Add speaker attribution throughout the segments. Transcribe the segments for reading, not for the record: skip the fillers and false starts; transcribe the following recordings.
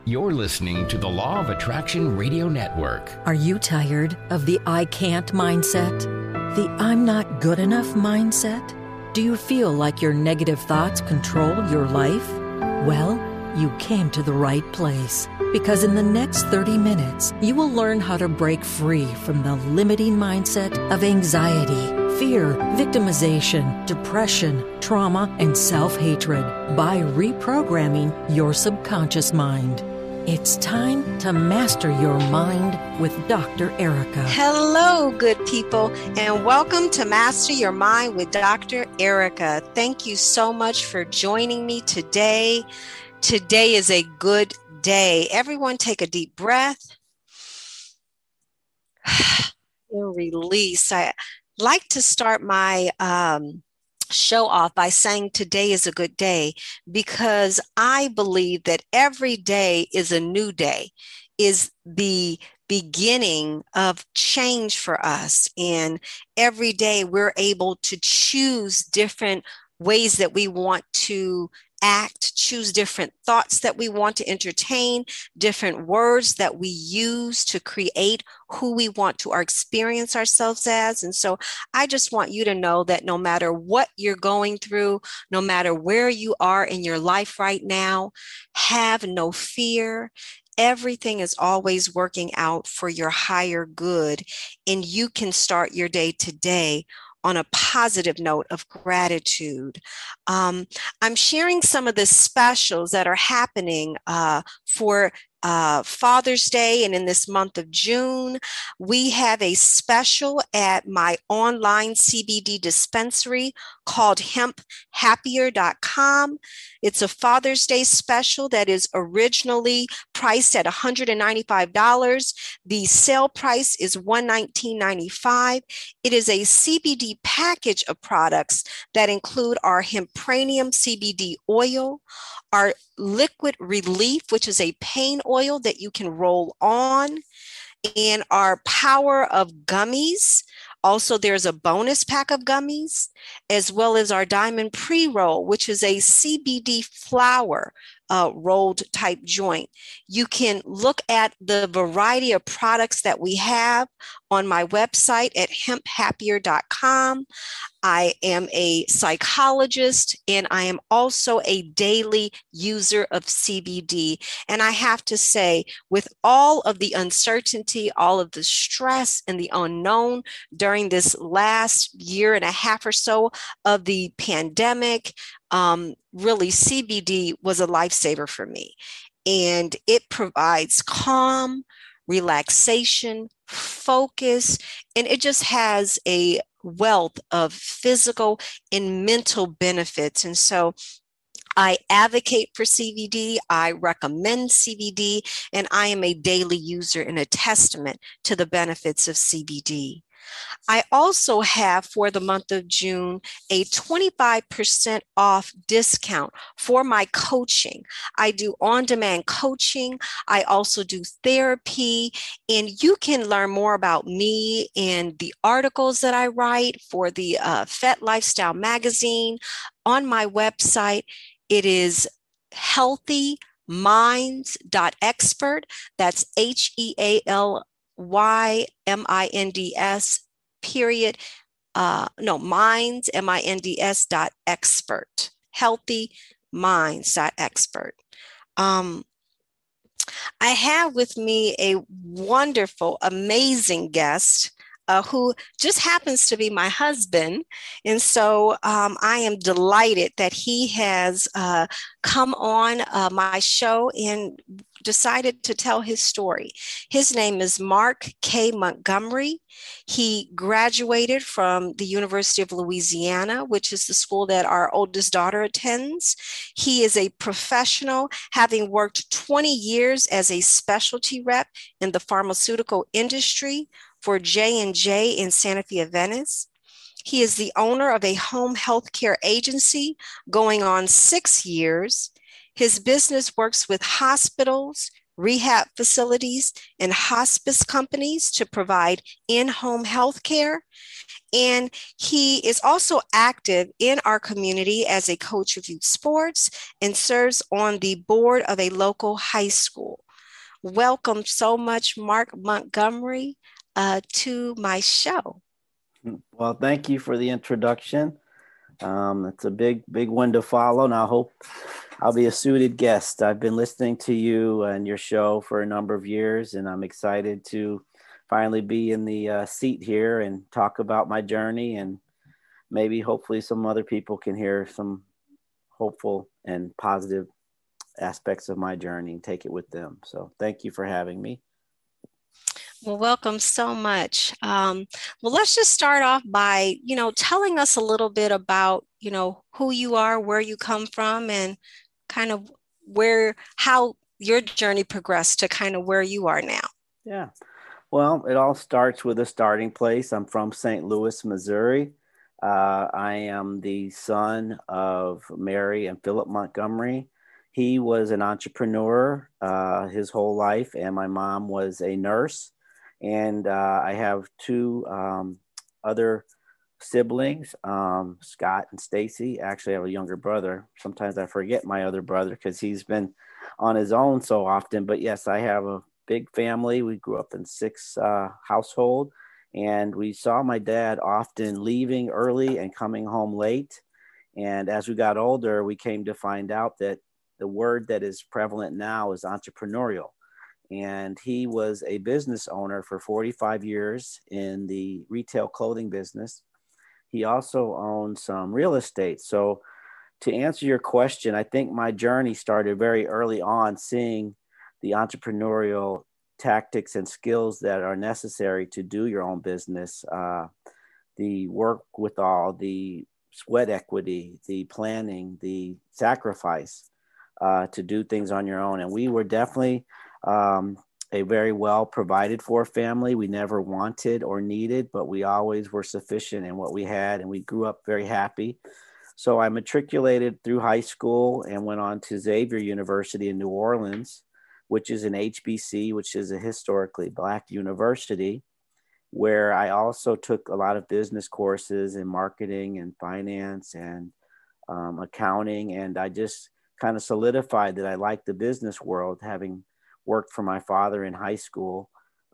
Speaker 1: You're listening to the Law of Attraction Radio Network.
Speaker 2: Are you tired of the I can't mindset? The I'm not good enough mindset? Do you feel like your negative thoughts control your life? Well, you came to the right place, because in the next 30 minutes, you will learn how to break free from the limiting mindset of anxiety, fear, victimization, depression, trauma, and self-hatred by reprogramming your subconscious mind. It's time to master your mind with Dr. Erica.
Speaker 3: Hello, good people, and welcome to Master Your Mind with Dr. Erica. Thank you so much for joining me today. Today is a good day. Everyone take a deep breath and release. I like to start my show off by saying today is a good day, because I believe that every day is a new day, is the beginning of change for us. And every day we're able to choose different ways that we want to act, choose different thoughts that we want to entertain, different words that we use to create who we want to experience ourselves as. And so I just want you to know that no matter what you're going through, no matter where you are in your life right now, have no fear. Everything is always working out for your higher good, and you can start your day today on a positive note of gratitude. I'm sharing some of the specials that are happening for Father's Day, and in this month of June. We have a special at my online CBD dispensary called hemphappier.com. It's a Father's Day special that is originally priced at $195. The sale price is $119.95. It is a CBD package of products that include our Hempranium CBD oil, our Liquid Relief, which is a pain oil that you can roll on, and our Power of Gummies. Also, there's a bonus pack of gummies, as well as our Diamond Pre-Roll, which is a CBD flower rolled type joint. You can look at the variety of products that we have on my website at hemphappier.com. I am a psychologist, and I am also a daily user of CBD. And I have to say, with all of the uncertainty, all of the stress and the unknown during this last year and a half or so of the pandemic, really CBD was a lifesaver for me. And it provides calm, relaxation, focus, and it just has a wealth of physical and mental benefits. And so I advocate for CBD, I recommend CBD, and I am a daily user and a testament to the benefits of CBD. I also have, for the month of June, a 25% off discount for my coaching. I do on-demand coaching. I also do therapy, and you can learn more about me and the articles that I write for the FET Lifestyle magazine on my website. It is healthyminds.expert. That's HEALYMINDS period. Minds, MINDS.expert. Healthyminds.expert. I have with me a wonderful, amazing guest who just happens to be my husband. And so I am delighted that he has come on my show and decided to tell his story. His name is Mark K. Montgomery. He graduated from the University of Louisiana, which is the school that our oldest daughter attends. He is a professional, having worked 20 years as a specialty rep in the pharmaceutical industry for J&J in Santa Fe, Venice. He is the owner of a home health care agency going on 6 years. His business works with hospitals, rehab facilities, and hospice companies to provide in-home health care. And he is also active in our community as a coach of youth sports and serves on the board of a local high school. welcome so much, Mark Montgomery, to my show.
Speaker 4: Well, thank you for the introduction. It's a big one to follow, and I hope I'll be a suited guest. I've been listening to you and your show for a number of years, and I'm excited to finally be in the seat here and talk about my journey, and maybe hopefully some other people can hear some hopeful and positive aspects of my journey and take it with them. So thank you for having me.
Speaker 3: Well, welcome so much. Well, let's just start off by, telling us a little bit about, who you are, where you come from, and kind of how your journey progressed to kind of where you are now.
Speaker 4: Yeah. Well, it all starts with a starting place. I'm from St. Louis, Missouri. I am the son of Mary and Philip Montgomery. He was an entrepreneur his whole life, and my mom was a nurse. And I have two other siblings, Scott and Stacy. Actually, I have a younger brother. Sometimes I forget my other brother because he's been on his own so often. But yes, I have a big family. We grew up in six household, and we saw my dad often leaving early and coming home late. And as we got older, we came to find out that the word that is prevalent now is entrepreneurial. And he was a business owner for 45 years in the retail clothing business. He also owned some real estate. So to answer your question, I think my journey started very early on, seeing the entrepreneurial tactics and skills that are necessary to do your own business, the work with all the sweat equity, the planning, the sacrifice to do things on your own. And we were definitely a very well provided for family. We never wanted or needed, but we always were sufficient in what we had, and we grew up very happy. So I matriculated through high school and went on to Xavier University in New Orleans, which is an HBC, which is a historically Black university, where I also took a lot of business courses in marketing and finance and accounting. And I just kind of solidified that I liked the business world, having worked for my father in high school.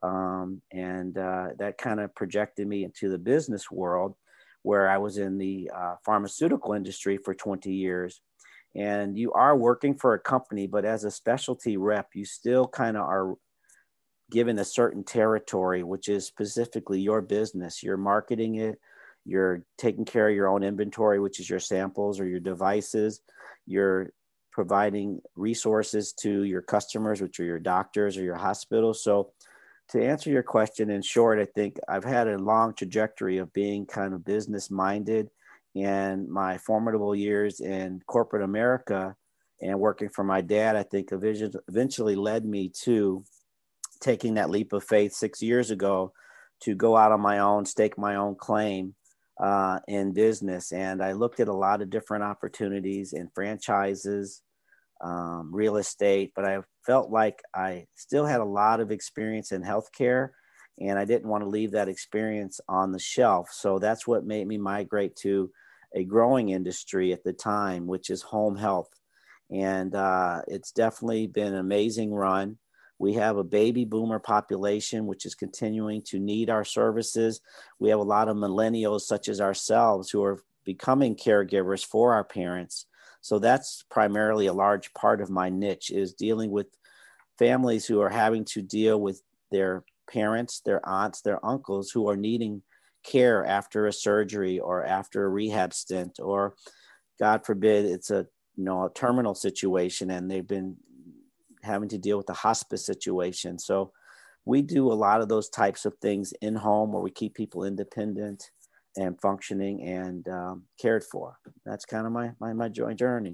Speaker 4: That kind of projected me into the business world, where I was in the pharmaceutical industry for 20 years. And you are working for a company, but as a specialty rep, you still kind of are given a certain territory, which is specifically your business. You're marketing it. You're taking care of your own inventory, which is your samples or your devices. You're providing resources to your customers, which are your doctors or your hospitals. So to answer your question in short, I think I've had a long trajectory of being kind of business minded, and my formidable years in corporate America and working for my dad, I think eventually led me to taking that leap of faith 6 years ago to go out on my own, stake my own claim in business. And I looked at a lot of different opportunities in franchises, real estate, but I felt like I still had a lot of experience in healthcare, and I didn't want to leave that experience on the shelf. So that's what made me migrate to a growing industry at the time, which is home health. And it's definitely been an amazing run. We have a baby boomer population, which is continuing to need our services. We have a lot of millennials such as ourselves who are becoming caregivers for our parents. So that's primarily a large part of my niche, is dealing with families who are having to deal with their parents, their aunts, their uncles who are needing care after a surgery or after a rehab stint, or God forbid, it's a terminal situation and they've been having to deal with the hospice situation. So we do a lot of those types of things in home, where we keep people independent and functioning and cared for. That's kind of my journey.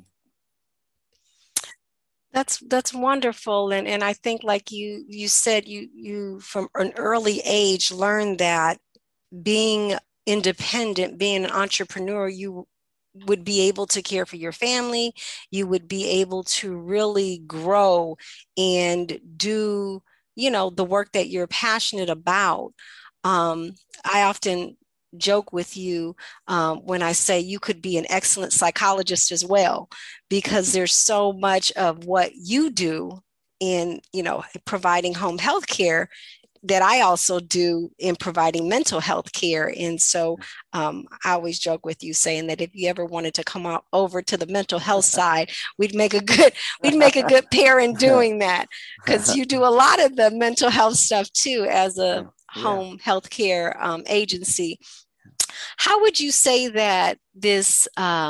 Speaker 3: That's wonderful. And I think, like you said, you from an early age learned that being independent, being an entrepreneur, you would be able to care for your family. You would be able to really grow and do, the work that you're passionate about. I often joke with you when I say you could be an excellent psychologist as well, because there's so much of what you do in, providing home health care that I also do in providing mental health care. And so I always joke with you saying that if you ever wanted to come over to the mental health side, we'd make a good pair in doing that, because you do a lot of the mental health stuff too as a home health care agency. How would you say that this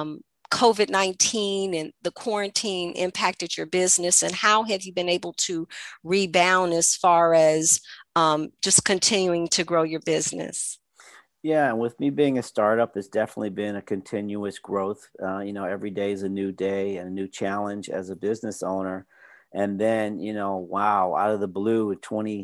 Speaker 3: COVID-19 and the quarantine impacted your business, and how have you been able to rebound as far as just continuing to grow your business?
Speaker 4: Yeah, and with me being a startup, it's definitely been a continuous growth. Every day is a new day and a new challenge as a business owner. And then, wow, out of the blue,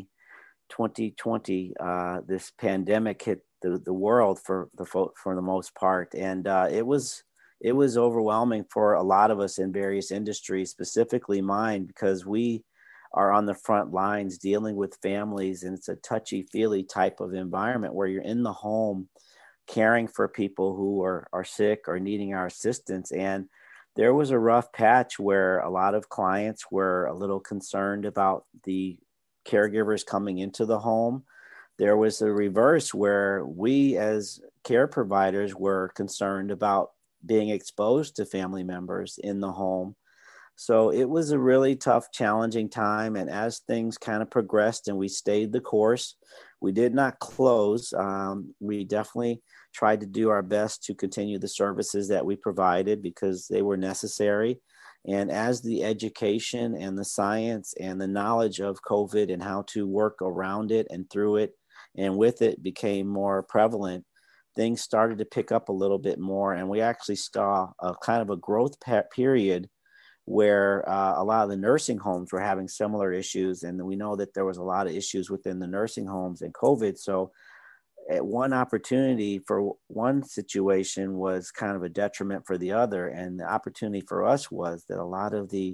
Speaker 4: 2020, this pandemic hit the world for the most part, and it was overwhelming for a lot of us in various industries, specifically mine, because we are on the front lines dealing with families, and it's a touchy-feely type of environment where you're in the home caring for people who are sick or needing our assistance. And there was a rough patch where a lot of clients were a little concerned about the caregivers coming into the home. There was a reverse where we as care providers were concerned about being exposed to family members in the home. So it was a really tough, challenging time. And as things kind of progressed and we stayed the course, we did not close. We definitely tried to do our best to continue the services that we provided because they were necessary. And as the education and the science and the knowledge of COVID and how to work around it and through it and with it became more prevalent, things started to pick up a little bit more. And we actually saw a kind of a growth period where a lot of the nursing homes were having similar issues. And we know that there was a lot of issues within the nursing homes and COVID. So one opportunity for one situation was kind of a detriment for the other. And the opportunity for us was that a lot of the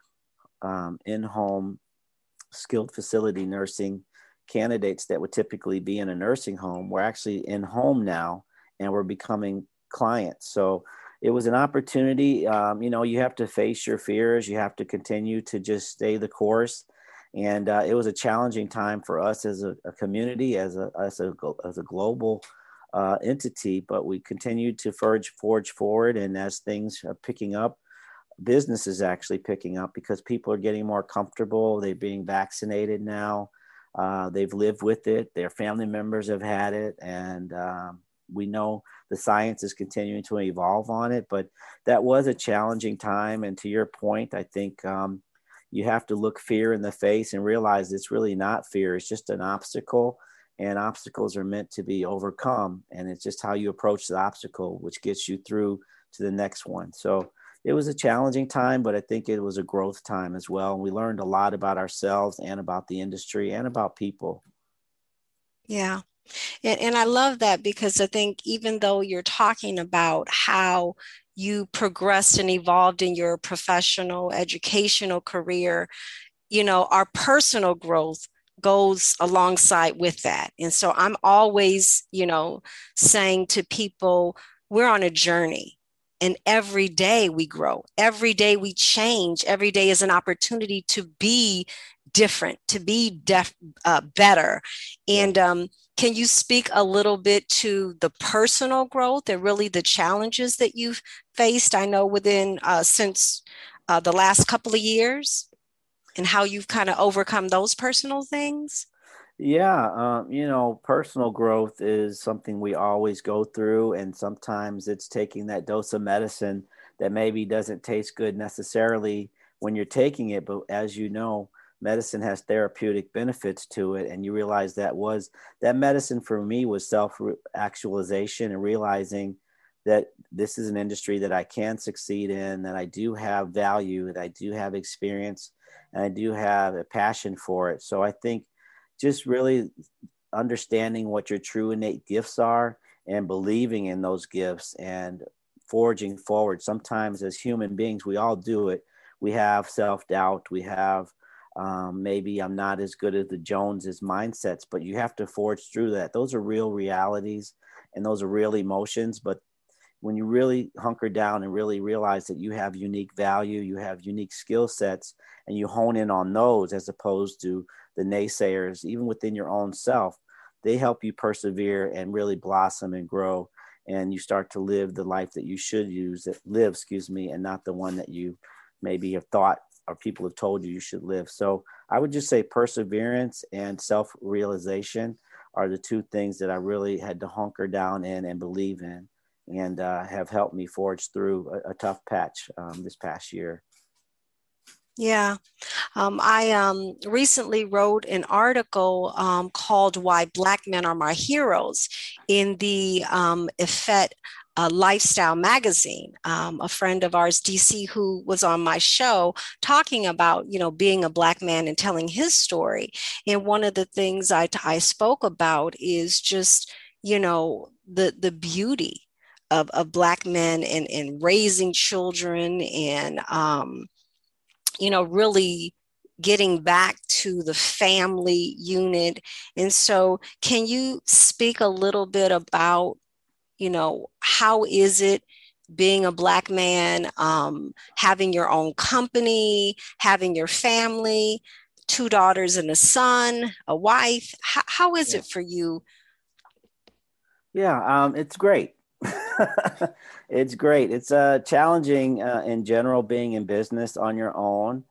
Speaker 4: in-home skilled facility nursing candidates that would typically be in a nursing home were actually in home now and were becoming clients. So it was an opportunity. You have to face your fears. You have to continue to just stay the course. And it was a challenging time for us as a community, as a global entity, but we continued to forge forward. And as things are picking up, business is actually picking up because people are getting more comfortable. They're being vaccinated now. They've lived with it. Their family members have had it. And we know the science is continuing to evolve on it, but that was a challenging time. And to your point, I think you have to look fear in the face and realize it's really not fear. It's just an obstacle, and obstacles are meant to be overcome. And it's just how you approach the obstacle, which gets you through to the next one. So it was a challenging time, but I think it was a growth time as well. And we learned a lot about ourselves and about the industry and about people.
Speaker 3: Yeah. And I love that, because I think even though you're talking about how you progressed and evolved in your professional educational career, our personal growth goes alongside with that. And so I'm always, saying to people, we're on a journey. And every day we grow, every day we change, every day is an opportunity to be different, to be better. And can you speak a little bit to the personal growth and really the challenges that you've faced? I know since the last couple of years, and how you've kind of overcome those personal things.
Speaker 4: Yeah, personal growth is something we always go through, and sometimes it's taking that dose of medicine that maybe doesn't taste good necessarily when you're taking it, but as you know, medicine has therapeutic benefits to it, and you realize that medicine for me was self-actualization and realizing that this is an industry that I can succeed in, that I do have value, that I do have experience, and I do have a passion for it. So I think just really understanding what your true innate gifts are and believing in those gifts and forging forward. Sometimes as human beings, we all do it. We have self-doubt. We have maybe I'm not as good as the Joneses mindsets, but you have to forge through that. Those are real realities and those are real emotions, but when you really hunker down and really realize that you have unique value, you have unique skill sets, and you hone in on those as opposed to the naysayers, even within your own self, they help you persevere and really blossom and grow. And you start to live the life that you should live, and not the one that you maybe have thought or people have told you should live. So I would just say perseverance and self-realization are the two things that I really had to hunker down in and believe in, and have helped me forge through a tough patch this past year.
Speaker 3: Yeah. I recently wrote an article called Why Black Men Are My Heroes in the Effet Lifestyle magazine. A friend of ours, DC, who was on my show talking about, being a Black man and telling his story. And one of the things I spoke about is just, the beauty of Black men and raising children and, really getting back to the family unit. And so can you speak a little bit about, how is it being a Black man, having your own company, having your family, 2 daughters and a son, a wife? How is it for you?
Speaker 4: Yeah, it's great. It's great. It's challenging in general being in business on your own.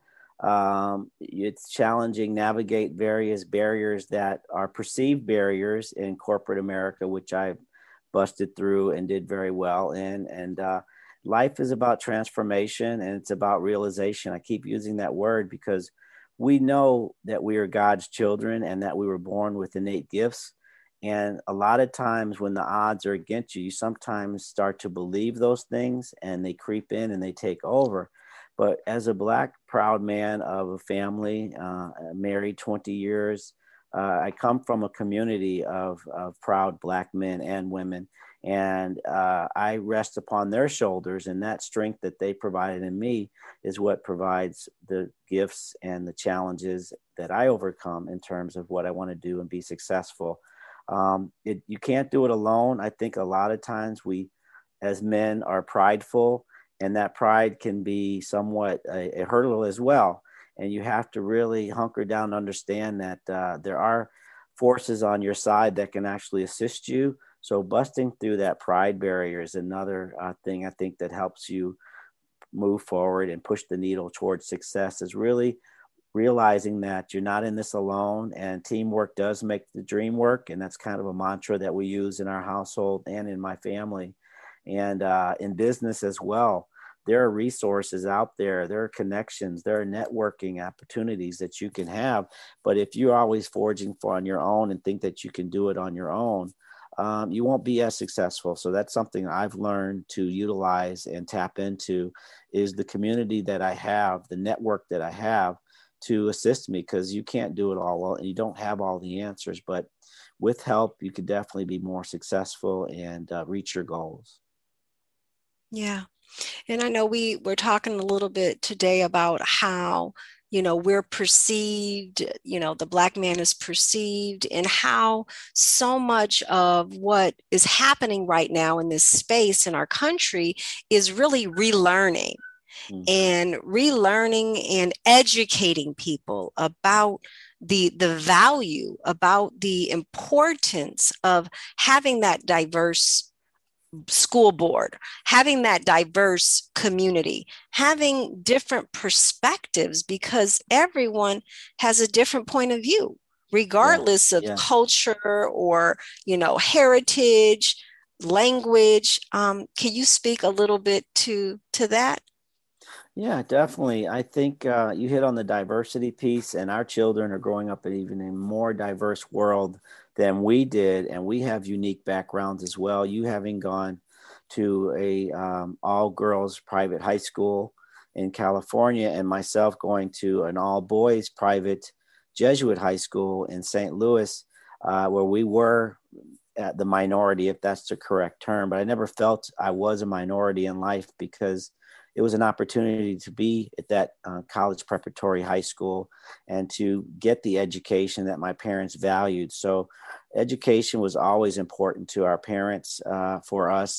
Speaker 4: It's challenging navigate various barriers that are perceived barriers in corporate America, which I busted through and did very well in. And life is about transformation, and it's about realization. I keep using that word because we know that we are God's children and that we were born with innate gifts. And a lot of times when the odds are against you, you sometimes start to believe those things and they creep in and they take over. But as a Black proud man of a family, married 20 years, I come from a community of proud Black men and women. And I rest upon their shoulders, and that strength that they provided in me is what provides the gifts and the challenges that I overcome in terms of what I want to do and be successful. You can't do it alone. I think a lot of times we, as men, are prideful, and that pride can be somewhat a hurdle as well. And you have to really hunker down and understand that there are forces on your side that can actually assist you. So busting through that pride barrier is another thing I think that helps you move forward and push the needle towards success, is really realizing that you're not in this alone, and teamwork does make the dream work. And that's kind of a mantra that we use in our household and in my family, and in business as well. There are resources out there, there are connections, there are networking opportunities that you can have. But if you're always forging for on your own and think that you can do it on your own, you won't be as successful. So that's something I've learned to utilize and tap into, is the community that I have, the network that I have to assist me, because you can't do it all and you don't have all the answers. But with help, you could definitely be more successful and reach your goals.
Speaker 3: Yeah. And I know we're talking a little bit today about how, we're perceived, the Black man is perceived, and how so much of what is happening right now in this space in our country is really relearning. And relearning and educating people about the value, about the importance of having that diverse school board, having that diverse community, having different perspectives, because everyone has a different point of view, regardless of culture or, heritage, language. Can you speak a little bit to that?
Speaker 4: Yeah, definitely. I think you hit on the diversity piece, and our children are growing up in even a more diverse world than we did. And we have unique backgrounds as well. You having gone to a all girls private high school in California, and myself going to an all boys private Jesuit high school in St. Louis, where we were at the minority, if that's the correct term. But I never felt I was a minority in life, because it was an opportunity to be at that college preparatory high school and to get the education that my parents valued. So education was always important to our parents, for us.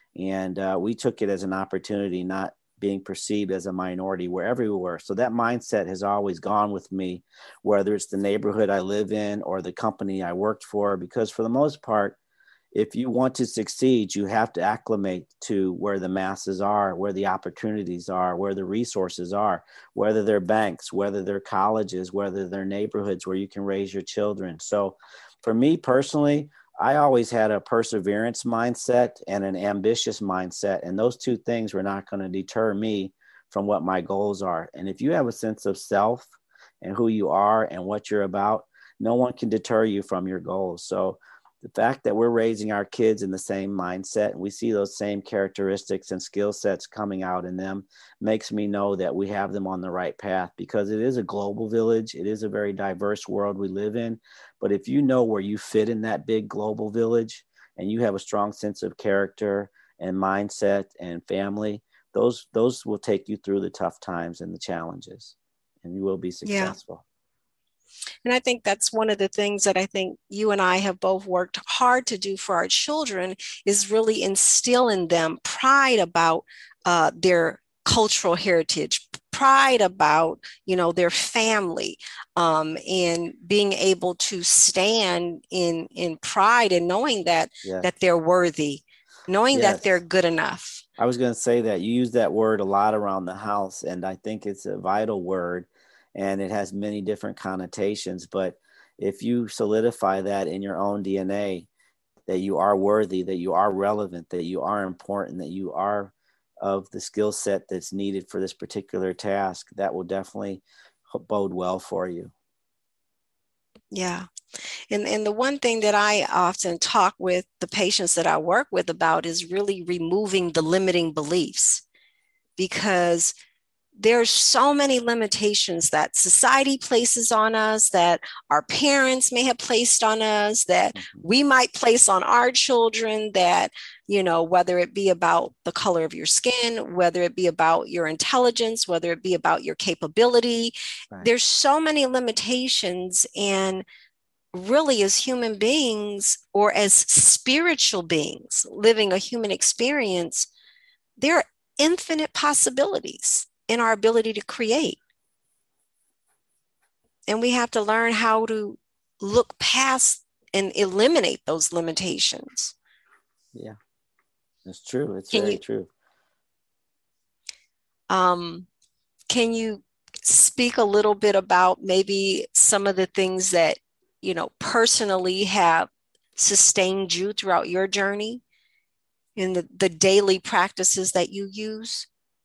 Speaker 4: And we took it as an opportunity, not being perceived as a minority wherever we were. So that mindset has always gone with me, whether it's the neighborhood I live in or the company I worked for, because for the most part, if you want to succeed, you have to acclimate to where the masses are, where the opportunities are, where the resources are, whether they're banks, whether they're colleges, whether they're neighborhoods where you can raise your children. So for me personally, I always had a perseverance mindset and an ambitious mindset. And those two things were not going to deter me from what my goals are. And if you have a sense of self and who you are and what you're about, no one can deter you from your goals. So the fact that we're raising our kids in the same mindset and we see those same characteristics and skill sets coming out in them makes me know that we have them on the right path, because it is a global village. It is a very diverse world we live in. But if you know where you fit in that big global village and you have a strong sense of character and mindset and family, those will take you through the tough times and the challenges, and you will be successful.
Speaker 3: And I think that's one of the things that I think you and I have both worked hard to do for our children, is really instill in them pride about their cultural heritage, pride about, their family, and being able to stand in pride and knowing that, that they're worthy, knowing that they're good enough.
Speaker 4: I was going to say that you use that word a lot around the house, and I think it's a vital word. And it has many different connotations. But if you solidify that in your own DNA, that you are worthy, that you are relevant, that you are important, that you are of the skill set that's needed for this particular task, that will definitely bode well for you.
Speaker 3: Yeah. And the one thing that I often talk with the patients that I work with about is really removing the limiting beliefs, because there's so many limitations that society places on us, that our parents may have placed on us, that we might place on our children, that, whether it be about the color of your skin, whether it be about your intelligence, whether it be about your capability, there's so many limitations. And really, as human beings, or as spiritual beings living a human experience, there are infinite possibilities in our ability to create. And we have to learn how to look past and eliminate those limitations.
Speaker 4: Yeah, that's true. It's very true.
Speaker 3: Can you speak a little bit about maybe some of the things that, personally have sustained you throughout your journey, in the daily practices that you use?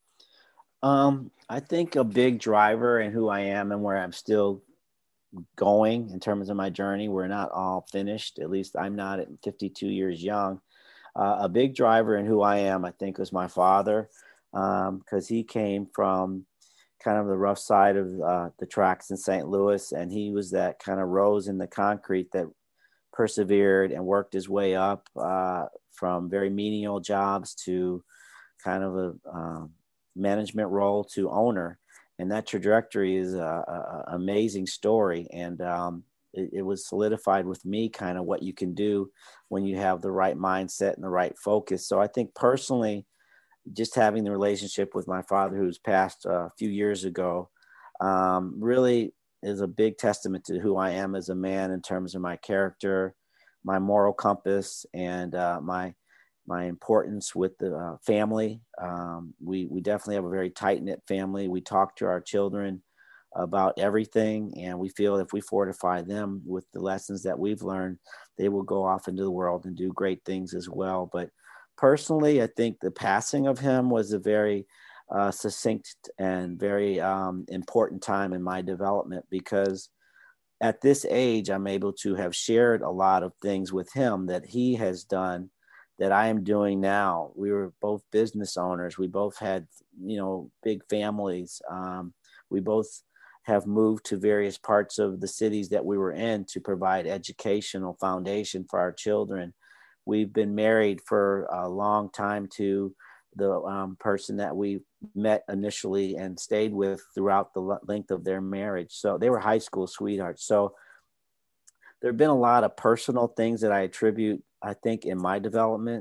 Speaker 4: I think a big driver in who I am and where I'm still going in terms of my journey, we're not all finished. At least I'm not at 52 years young. A big driver in who I am, I think, was my father, because he came from kind of the rough side of the tracks in St. Louis. And he was that kind of rose in the concrete that persevered and worked his way up from very menial jobs to kind of a management role to owner. And that trajectory is a amazing story. And it was solidified with me, kind of what you can do when you have the right mindset and the right focus. So I think personally, just having the relationship with my father, who's passed a few years ago, really is a big testament to who I am as a man in terms of my character, my moral compass, and my importance with the family. We definitely have a very tight-knit family. We talk to our children about everything, and we feel if we fortify them with the lessons that we've learned, they will go off into the world and do great things as well. But personally, I think the passing of him was a very succinct and very important time in my development, because at this age, I'm able to have shared a lot of things with him that he has done that I am doing now. We were both business owners. We both had, big families. We both have moved to various parts of the cities that we were in to provide educational foundation for our children. We've been married for a long time to the person that we met initially and stayed with throughout the length of their marriage. So they were high school sweethearts. So there have been a lot of personal things that I attribute, I think, in my development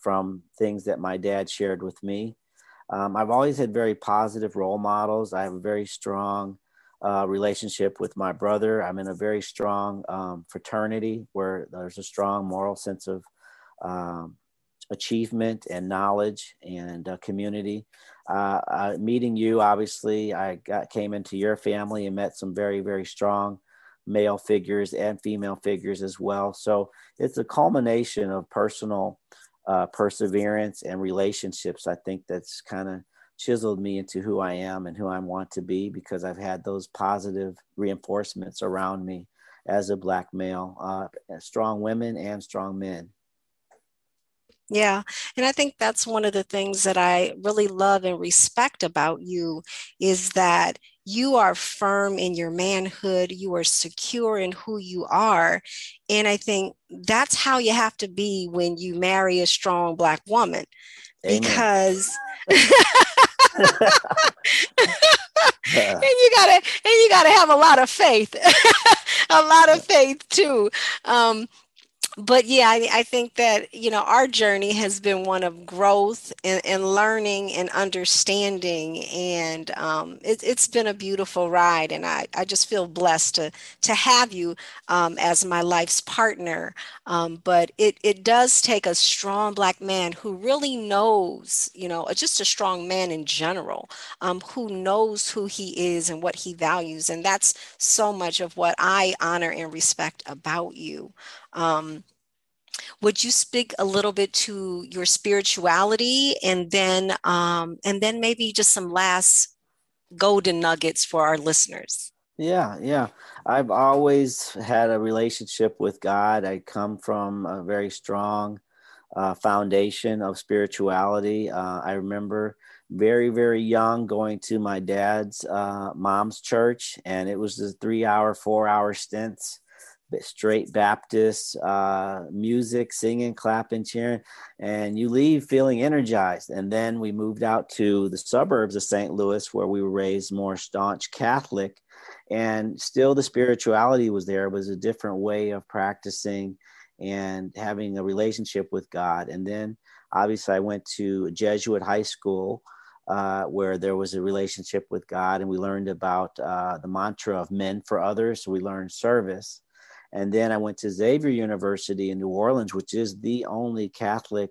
Speaker 4: from things that my dad shared with me. I've always had very positive role models. I have a very strong relationship with my brother. I'm in a very strong fraternity where there's a strong moral sense of achievement and knowledge and community. Meeting you, obviously, came into your family and met some very, very strong male figures and female figures as well. So it's a culmination of personal perseverance and relationships. I think that's kind of chiseled me into who I am and who I want to be, because I've had those positive reinforcements around me as a Black male, strong women and strong men.
Speaker 3: Yeah. And I think that's one of the things that I really love and respect about you is that you are firm in your manhood. You are secure in who you are. And I think that's how you have to be when you marry a strong Black woman.
Speaker 4: Amen.
Speaker 3: Because and you gotta have a lot of faith, a lot of faith too. But yeah, I think that, our journey has been one of growth and learning and understanding. And it's been a beautiful ride. And I just feel blessed to have you as my life's partner. But it does take a strong Black man who really knows, just a strong man in general, who knows who he is and what he values. And that's so much of what I honor and respect about you. Would you speak a little bit to your spirituality and then maybe just some last golden nuggets for our listeners?
Speaker 4: Yeah. I've always had a relationship with God. I come from a very strong foundation of spirituality. I remember very, very young going to my dad's mom's church, and it was the 3-hour, 4-hour stints. Straight Baptist music, singing, clapping, cheering, and you leave feeling energized. And then we moved out to the suburbs of St. Louis, where we were raised more staunch Catholic, and still the spirituality was there. It was a different way of practicing and having a relationship with God. And then obviously I went to Jesuit high school, where there was a relationship with God, and we learned about the mantra of men for others. So we learned service. And then I went to Xavier University in New Orleans, which is the only Catholic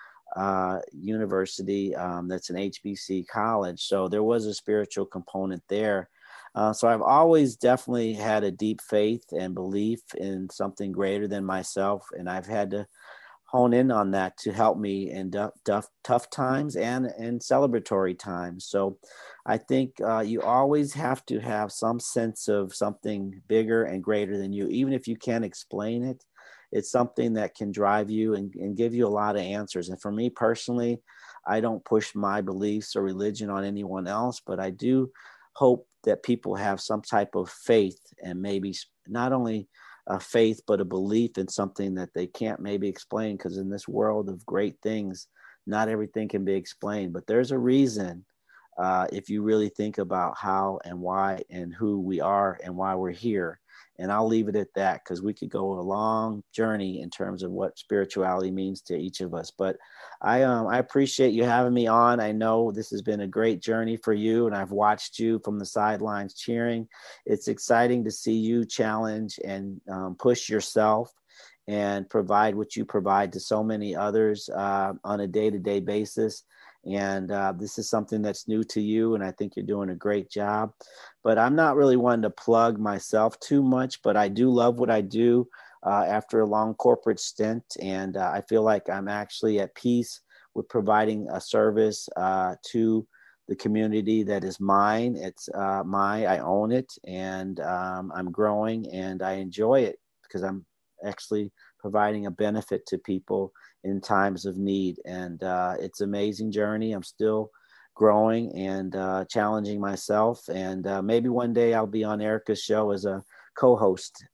Speaker 4: university that's an HBC college. So there was a spiritual component there. So I've always definitely had a deep faith and belief in something greater than myself. And I've had to hone in on that to help me in tough times and in celebratory times. So I think you always have to have some sense of something bigger and greater than you. Even if you can't explain it, it's something that can drive you and give you a lot of answers. And for me personally, I don't push my beliefs or religion on anyone else, but I do hope that people have some type of faith, and maybe not only a faith, but a belief in something that they can't maybe explain, because in this world of great things, not everything can be explained. But there's a reason, if you really think about how and why and who we are and why we're here. And I'll leave it at that, because we could go a long journey in terms of what spirituality means to each of us. But I appreciate you having me on. I know this has been a great journey for you, and I've watched you from the sidelines cheering. It's exciting to see you challenge and push yourself and provide what you provide to so many others on a day-to-day basis. And this is something that's new to you, and I think you're doing a great job. But I'm not really one to plug myself too much, but I do love what I do after a long corporate stint. And I feel like I'm actually at peace with providing a service to the community that is mine. It's I own it, and I'm growing, and I enjoy it because I'm actually providing a benefit to people in times of need. And it's an amazing journey. I'm still growing and challenging myself. And maybe one day I'll be on Erica's show as a co-host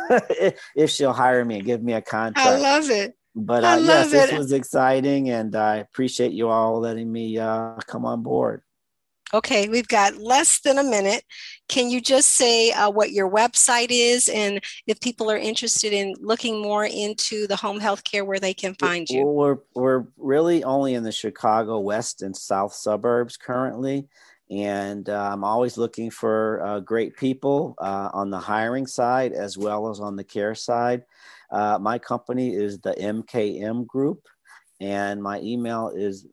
Speaker 4: if she'll hire me and give me a contract.
Speaker 3: I love it.
Speaker 4: But yes, this was exciting, and I appreciate you all letting me come on board.
Speaker 3: Okay, we've got less than a minute. Can you just say what your website is, and if people are interested in looking more into the home health care, where they can find you?
Speaker 4: Well, we're really only in the Chicago west and south suburbs currently. And I'm always looking for great people on the hiring side as well as on the care side. My company is the MKM Group, and my email is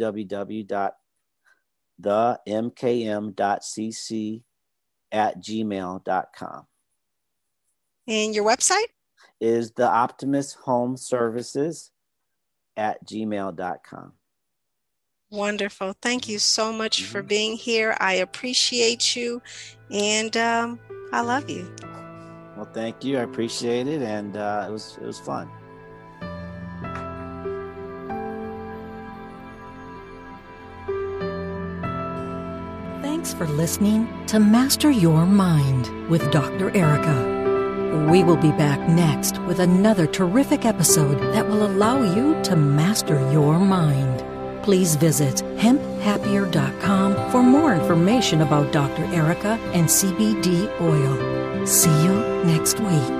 Speaker 4: www.themkm.cc@gmail.com.
Speaker 3: And your website?
Speaker 4: Is the Optimus Home Services @gmail.com.
Speaker 3: Wonderful. Thank you so much for being here. I appreciate you, and I love you.
Speaker 4: Well, thank you. I appreciate it, and it was fun.
Speaker 2: Thanks for listening to Master Your Mind with Dr. Erica. We will be back next with another terrific episode that will allow you to master your mind. Please visit hemphappier.com for more information about Dr. Erica and CBD oil. See you next week.